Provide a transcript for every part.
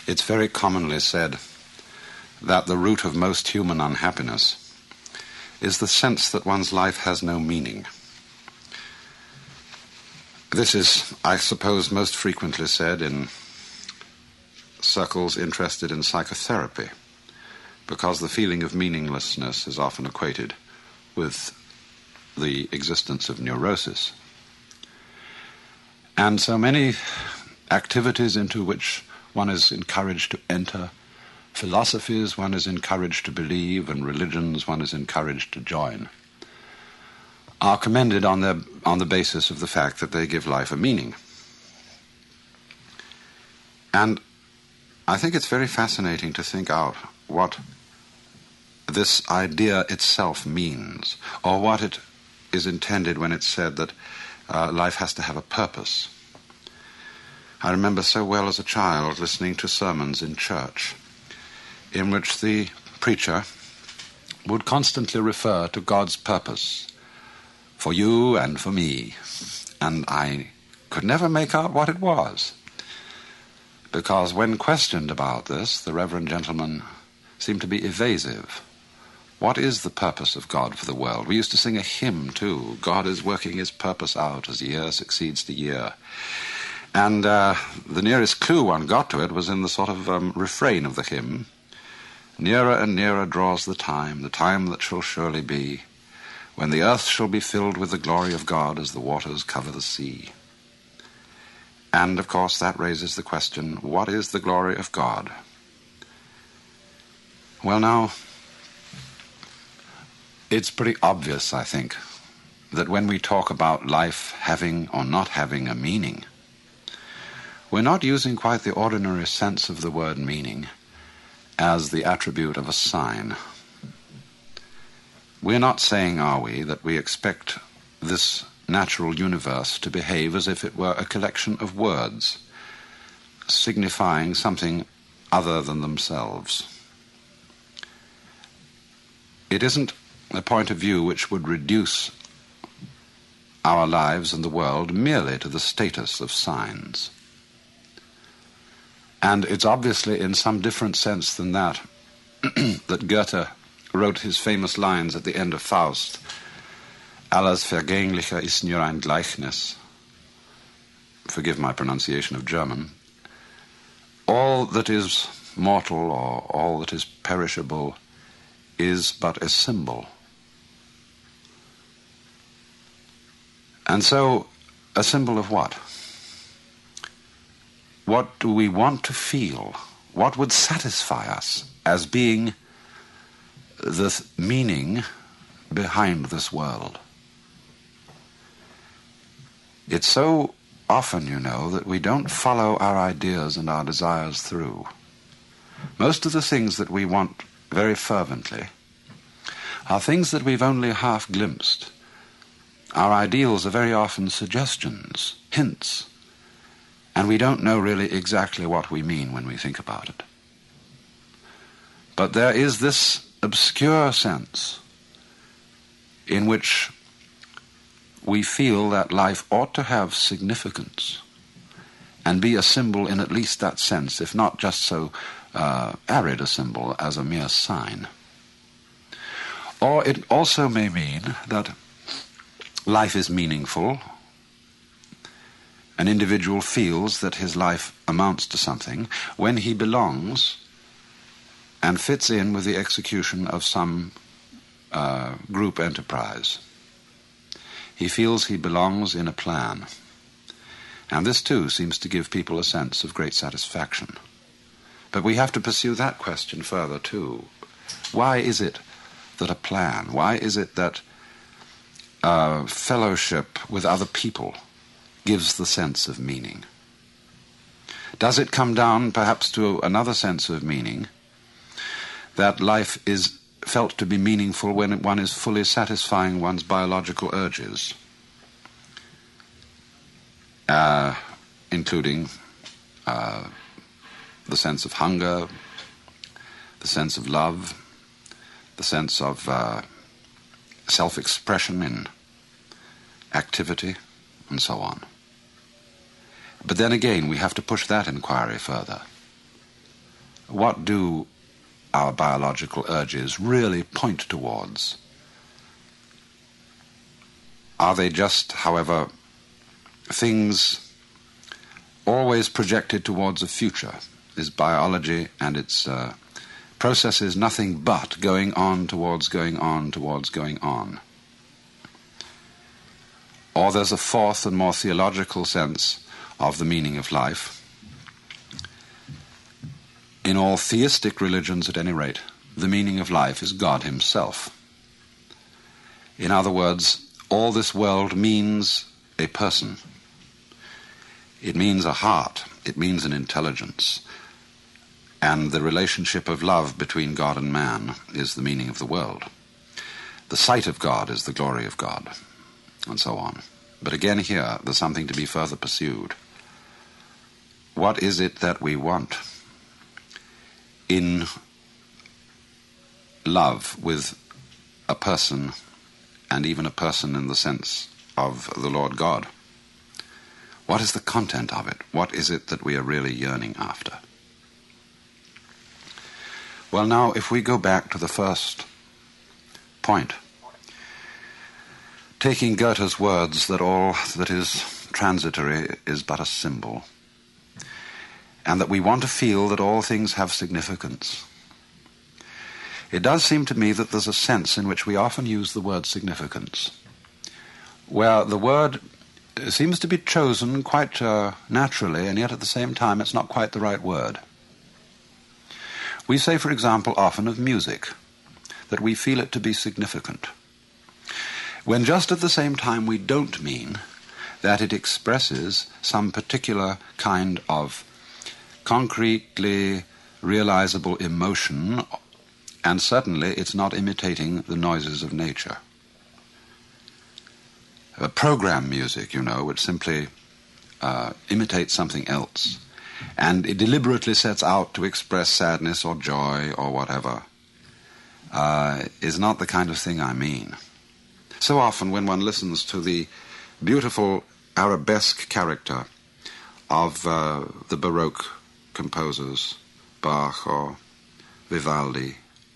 It's very commonly said that the root of most human unhappiness is the sense that one's life has no meaning. This is, I suppose, most frequently said in circles interested in psychotherapy, because the feeling of meaninglessness is often equated with the existence of neurosis. And so many activities into which one is encouraged to enter, philosophies one is encouraged to believe, and religions one is encouraged to join, are commended on the basis of the fact that they give life a meaning. And I think it's very fascinating to think out what this idea itself means, or what it is intended when it's said that life has to have a purpose. I remember so well as a child listening to sermons in church in which the preacher would constantly refer to God's purpose for you and for me, and I could never make out what it was, because when questioned about this, the reverend gentleman seemed to be evasive. What is the purpose of God for the world? We used to sing a hymn, too. God is working his purpose out as year succeeds to year. And the nearest clue one got to it was in the sort of refrain of the hymn. Nearer and nearer draws the time that shall surely be, when the earth shall be filled with the glory of God as the waters cover the sea. And, of course, that raises the question, what is the glory of God? Well, now, it's pretty obvious, I think, that when we talk about life having or not having a meaning, we're not using quite the ordinary sense of the word meaning as the attribute of a sign. We're not saying, are we, that we expect this natural universe to behave as if it were a collection of words, signifying something other than themselves. It isn't a point of view which would reduce our lives and the world merely to the status of signs. And it's obviously in some different sense than that that Goethe wrote his famous lines at the end of Faust, Alles Vergängliche ist nur ein Gleichnis. Forgive my pronunciation of German. All that is mortal or all that is perishable is but a symbol. And so, a symbol of what? What do we want to feel? What would satisfy us as being the meaning behind this world? It's so often, you know, that we don't follow our ideas and our desires through. Most of the things that we want very fervently are things that we've only half glimpsed. Our ideals are very often suggestions, hints, and we don't know really exactly what we mean when we think about it. But there is this obscure sense in which we feel that life ought to have significance and be a symbol in at least that sense, if not just so arid a symbol as a mere sign. Or it also may mean that life is meaningful. An individual feels that his life amounts to something when he belongs and fits in with the execution of some group enterprise. He feels he belongs in a plan. And this, too, seems to give people a sense of great satisfaction. But we have to pursue that question further, too. Why is it that a plan, why is it that fellowship with other people gives the sense of meaning? Does it come down perhaps to another sense of meaning, that life is felt to be meaningful when one is fully satisfying one's biological urges, including the sense of hunger, the sense of love, the sense of self-expression in activity, and so on. But then again, we have to push that inquiry further. what do our biological urges really point towards? Are they just, however, things always projected towards a future? Is biology and its processes nothing but going on towards going on towards going on? Or there's a fourth and more theological sense of the meaning of life. In all theistic religions, at any rate, the meaning of life is God himself. In other words, all this world means a person. It means a heart. It means an intelligence. And the relationship of love between God and man is the meaning of the world. The sight of God is the glory of God, and so on. But again here, there's something to be further pursued. What is it that we want in love with a person, and even a person in the sense of the Lord God? What is the content of it? What is it that we are really yearning after? Well, now, if we go back to the first point, taking Goethe's words that all that is transitory is but a symbol, and that we want to feel that all things have significance, it does seem to me that there's a sense in which we often use the word significance, where the word seems to be chosen quite naturally, and yet at the same time it's not quite the right word. We say, for example, often of music, that we feel it to be significant, when just at the same time we don't mean that it expresses some particular kind of concretely realizable emotion, and certainly it's not imitating the noises of nature. Program music, which simply imitates something else, and it deliberately sets out to express sadness or joy or whatever, is not the kind of thing I mean. So often when one listens to the beautiful arabesque character of the Baroque composers, Bach or Vivaldi,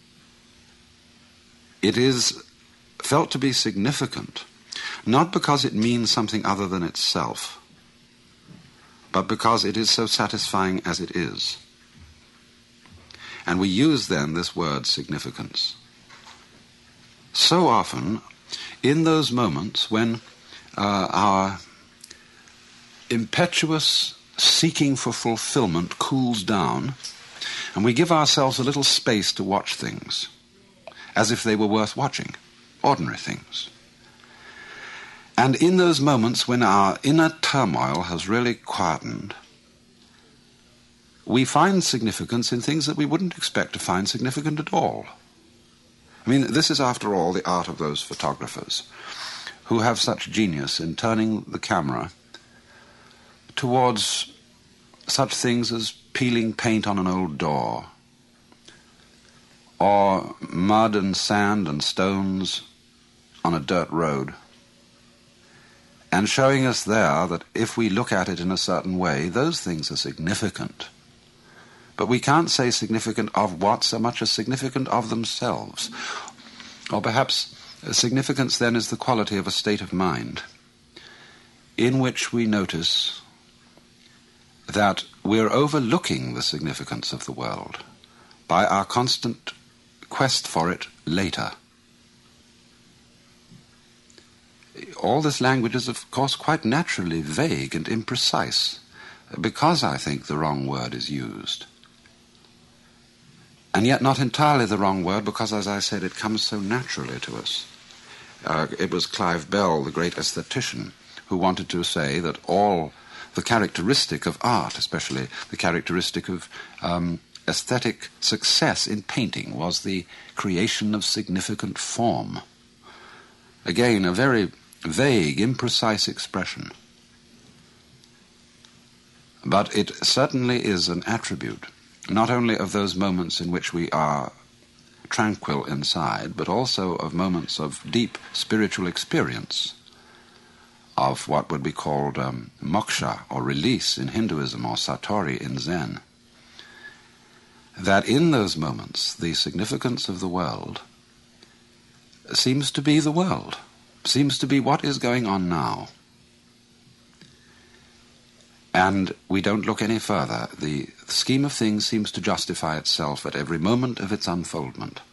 it is felt to be significant, not because it means something other than itself, but because it is so satisfying as it is. And we use then this word significance. So often, in those moments when our impetuous seeking for fulfillment cools down, and we give ourselves a little space to watch things, as if they were worth watching, ordinary things. And in those moments when our inner turmoil has really quietened, we find significance in things that we wouldn't expect to find significant at all. I mean, this is, after all, the art of those photographers who have such genius in turning the camera towards such things as peeling paint on an old door, or mud and sand and stones on a dirt road, and showing us there that if we look at it in a certain way, those things are significant. But we can't say significant of what so much as significant of themselves. Or perhaps significance then is the quality of a state of mind in which we notice that we're overlooking the significance of the world by our constant quest for it later. All this language is, of course, quite naturally vague and imprecise, because I think the wrong word is used. And yet not entirely the wrong word, because, as I said, it comes so naturally to us. It was Clive Bell, the great aesthetician, who wanted to say that all the characteristic of art, especially the characteristic of aesthetic success in painting, was the creation of significant form. Again, a very vague, imprecise expression. But it certainly is an attribute, not only of those moments in which we are tranquil inside, but also of moments of deep spiritual experience, of what would be called moksha, or release in Hinduism, or satori in Zen. that in those moments the significance of the world seems to be the world, seems to be what is going on now. And we don't look any further. The scheme of things seems to justify itself at every moment of its unfoldment.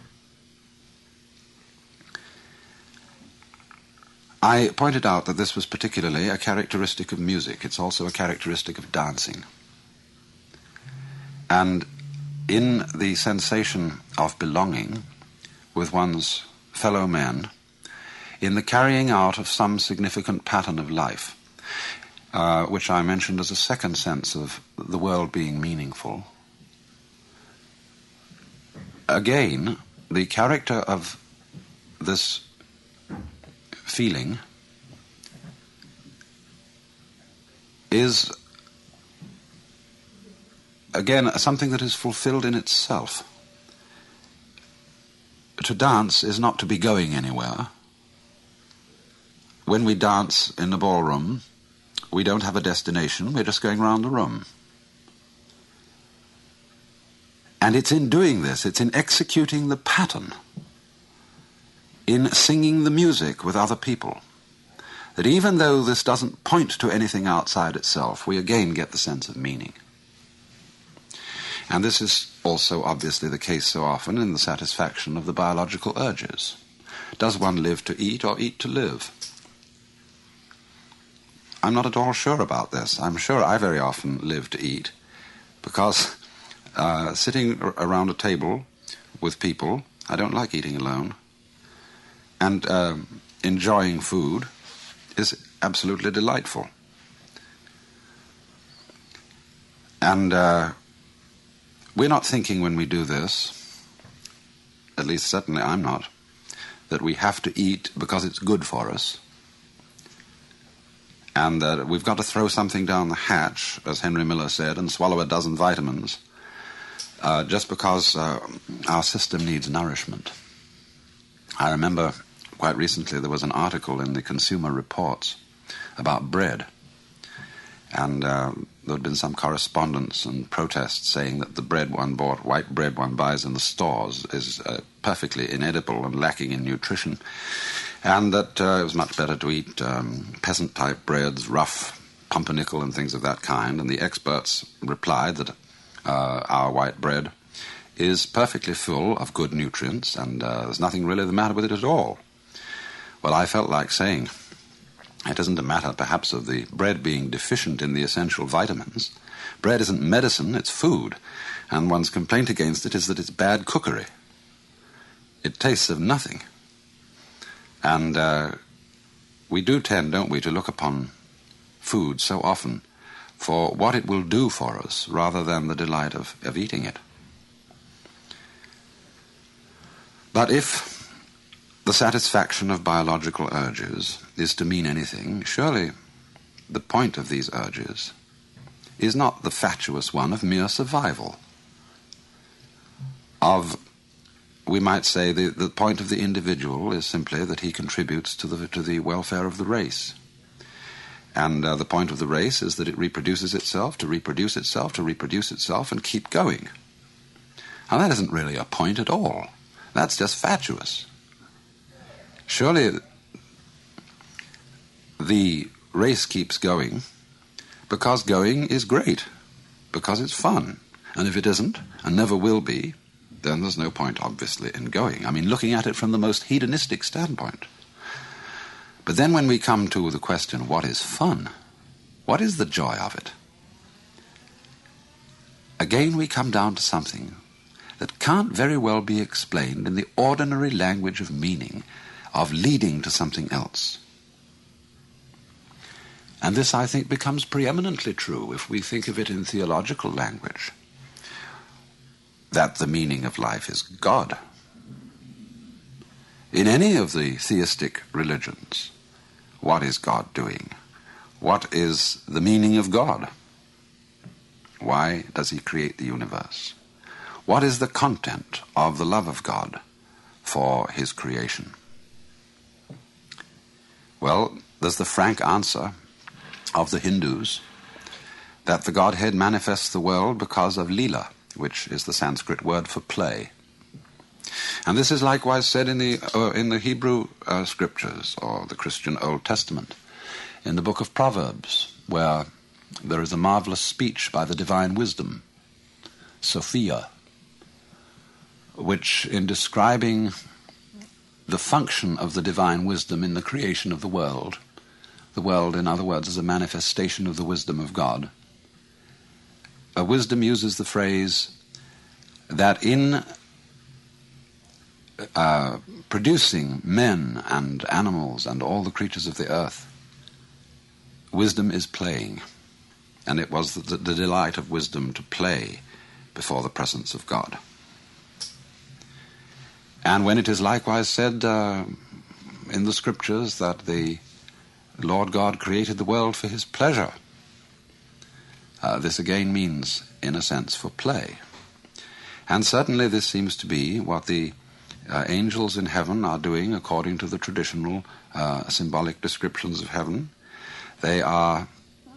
I pointed out that this was particularly a characteristic of music. It's also a characteristic of dancing. And in the sensation of belonging with one's fellow men, in the carrying out of some significant pattern of life, which I mentioned as a second sense of the world being meaningful. Again, the character of this feeling is, again, something that is fulfilled in itself. To dance is not to be going anywhere. When we dance in the ballroom, we don't have a destination, we're just going round the room. And it's in doing this, it's in executing the pattern, in singing the music with other people, that even though this doesn't point to anything outside itself, we again get the sense of meaning. And this is also obviously the case so often in the satisfaction of the biological urges. Does one live to eat or eat to live? I'm not at all sure about this. I'm sure I very often live to eat, because sitting around a table with people, I don't like eating alone, and enjoying food is absolutely delightful. And we're not thinking when we do this, at least certainly I'm not, that we have to eat because it's good for us, and that we've got to throw something down the hatch, as Henry Miller said, and swallow a dozen vitamins, just because our system needs nourishment. I remember quite recently there was an article in the Consumer Reports about bread, and there had been some correspondence and protests saying that the bread one bought, white bread one buys in the stores, is perfectly inedible and lacking in nutrition, and that it was much better to eat peasant-type breads, rough pumpernickel and things of that kind. And the experts replied that our white bread is perfectly full of good nutrients, and there's nothing really the matter with it at all. Well, I felt like saying, it isn't a matter perhaps of the bread being deficient in the essential vitamins. Bread isn't medicine, it's food, and one's complaint against it is that it's bad cookery. It tastes of nothing. And we do tend, don't we, to look upon food so often for what it will do for us rather than the delight of eating it. But if the satisfaction of biological urges is to mean anything, surely the point of these urges is not the fatuous one of mere survival, of, we might say, the point of the individual is simply that he contributes to the welfare of the race. And the point of the race is that it reproduces itself, to reproduce itself, to reproduce itself, and keep going. Now that isn't really a point at all. That's just fatuous. Surely the race keeps going because going is great, because it's fun. And if it isn't, and never will be, then there's no point, obviously, in going. I mean, looking at it from the most hedonistic standpoint. But then when we come to the question, what is fun? What is the joy of it? Again, we come down to something that can't very well be explained in the ordinary language of meaning, of leading to something else. And this, I think, becomes preeminently true if we think of it in theological language, that the meaning of life is God. In any of the theistic religions, what is God doing? What is the meaning of God? Why does he create the universe? What is the content of the love of God for his creation? Well, there's the frank answer of the Hindus that the Godhead manifests the world because of Leela, which is the Sanskrit word for play. And this is likewise said in the Hebrew scriptures, or the Christian Old Testament, in the book of Proverbs, where there is a marvelous speech by the divine wisdom, Sophia, which, in describing the function of the divine wisdom in the creation of the world, in other words, is a manifestation of the wisdom of God, wisdom uses the phrase that in producing men and animals and all the creatures of the earth, wisdom is playing. And it was the delight of wisdom to play before the presence of God. And when it is likewise said in the scriptures that the Lord God created the world for his pleasure, this again means, in a sense, for play. And certainly this seems to be what the angels in heaven are doing according to the traditional symbolic descriptions of heaven. They are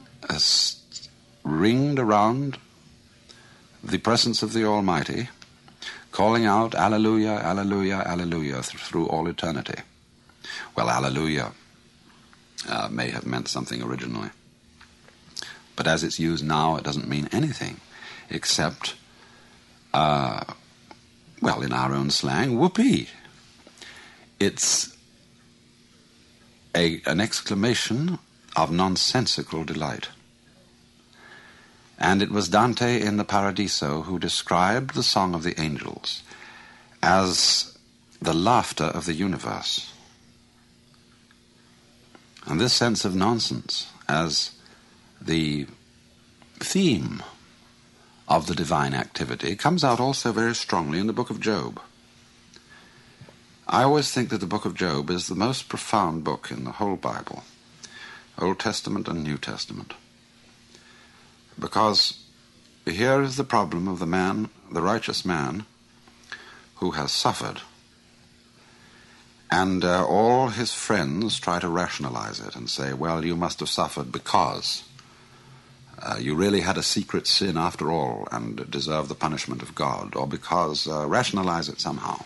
ringed around the presence of the Almighty, calling out, Alleluia, Alleluia, Alleluia, through all eternity. Well, Alleluia may have meant something originally, but as it's used now, it doesn't mean anything except, well, in our own slang, whoopee. It's an exclamation of nonsensical delight. And it was Dante in the Paradiso who described the song of the angels as the laughter of the universe. And this sense of nonsense as the theme of the divine activity comes out also very strongly in the book of Job. I always think that the book of Job is the most profound book in the whole Bible, Old Testament and New Testament. Because here is the problem of the man, the righteous man, who has suffered. And all his friends try to rationalize it and say, well, you must have suffered because you really had a secret sin after all and deserve the punishment of God, or because, rationalize it somehow.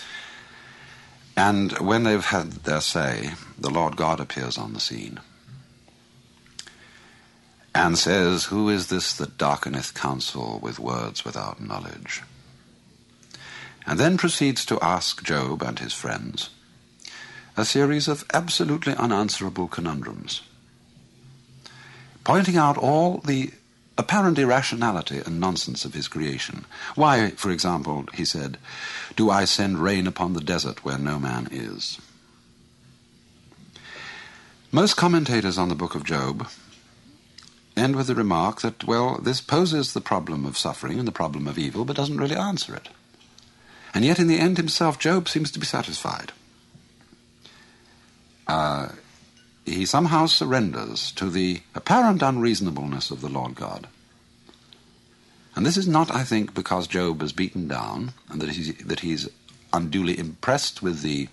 And when they've had their say, the Lord God appears on the scene and says, who is this that darkeneth counsel with words without knowledge? And then proceeds to ask Job and his friends a series of absolutely unanswerable conundrums, pointing out all the apparent irrationality and nonsense of his creation. Why, for example, he said, do I send rain upon the desert where no man is? Most commentators on the book of Job end with the remark that, well, this poses the problem of suffering and the problem of evil, but doesn't really answer it. And yet in the end himself, Job seems to be satisfied. He somehow surrenders to the apparent unreasonableness of the Lord God. And this is not, I think, because Job is beaten down and that he's unduly impressed with the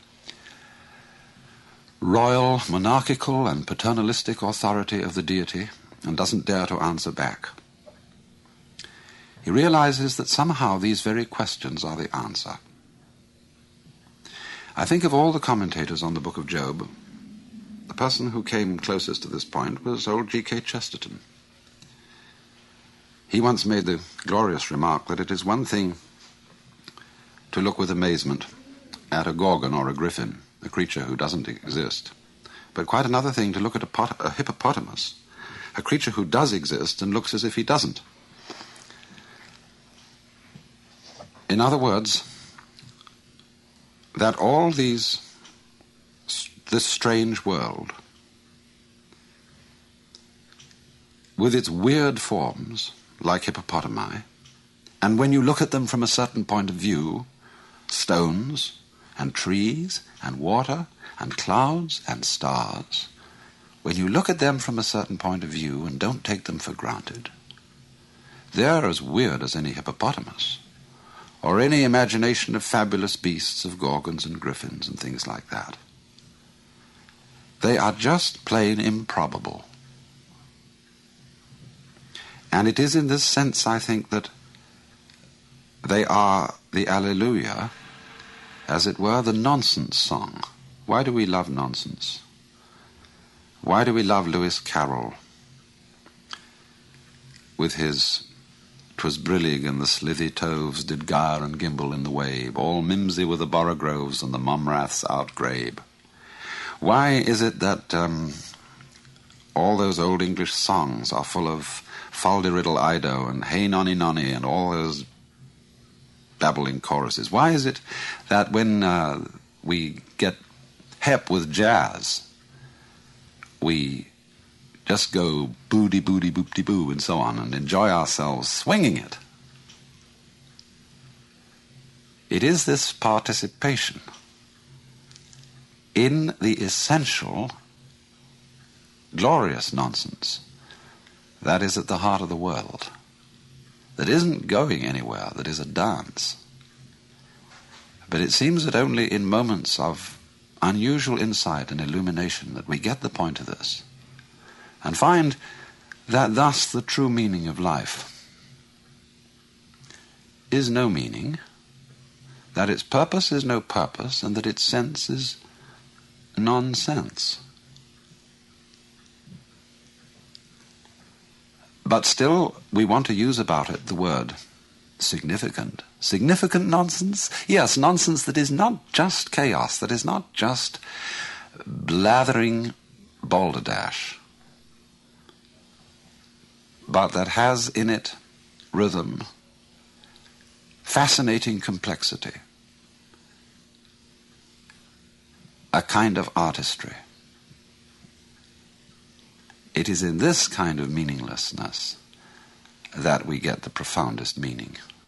royal, monarchical, and paternalistic authority of the deity and doesn't dare to answer back. He realizes that somehow these very questions are the answer. I think of all the commentators on the book of Job, the person who came closest to this point was old G.K. Chesterton. He once made the glorious remark that it is one thing to look with amazement at a gorgon or a griffin, a creature who doesn't exist, but quite another thing to look at a hippopotamus, a creature who does exist and looks as if he doesn't. In other words, that all this strange world, with its weird forms, like hippopotami, and when you look at them from a certain point of view, stones and trees and water and clouds and stars, when you look at them from a certain point of view and don't take them for granted, they're as weird as any hippopotamus, or any imagination of fabulous beasts of gorgons and griffins and things like that. They are just plain improbable. And it is in this sense, I think, that They are the Alleluia, as it were, the nonsense song. Why do we love nonsense? Why do we love Lewis Carroll with his "'Twas brillig and the slithy toves did gyre and gimble in the wabe, all mimsy were the borogroves and the mumraths outgrabe"? Why is it that all those old English songs are full of Fal-de-riddle Ido and Hey Nonny Nonny and all those babbling choruses? Why is it that when we get hep with jazz, we just go booty booty boopty boo and so on and enjoy ourselves swinging it? It is this participation in the essential, glorious nonsense that is at the heart of the world, that isn't going anywhere, that is a dance. But it seems that only in moments of unusual insight and illumination that we get the point of this, and find that thus the true meaning of life is no meaning, that its purpose is no purpose, and that its sense is nonsense. But still, we want to use about it the word significant. Significant nonsense? Yes, nonsense that is not just chaos, that is not just blathering balderdash, but that has in it rhythm, fascinating complexity, a kind of artistry. It is in this kind of meaninglessness that we get the profoundest meaning.